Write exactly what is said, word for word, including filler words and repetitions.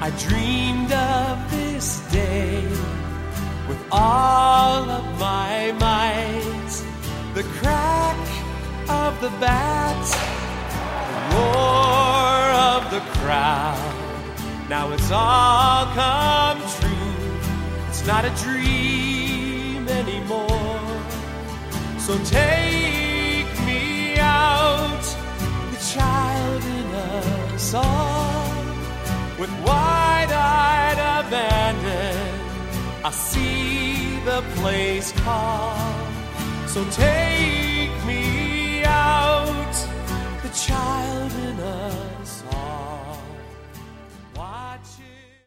I dreamed of this day with all of my might. The crack of the bat, the roar of the crowd. Now it's all come true. It's not a dream anymore. So take me out, the child in us all, with wide-eyed abandon. I see the place call. So take me out, the child in us.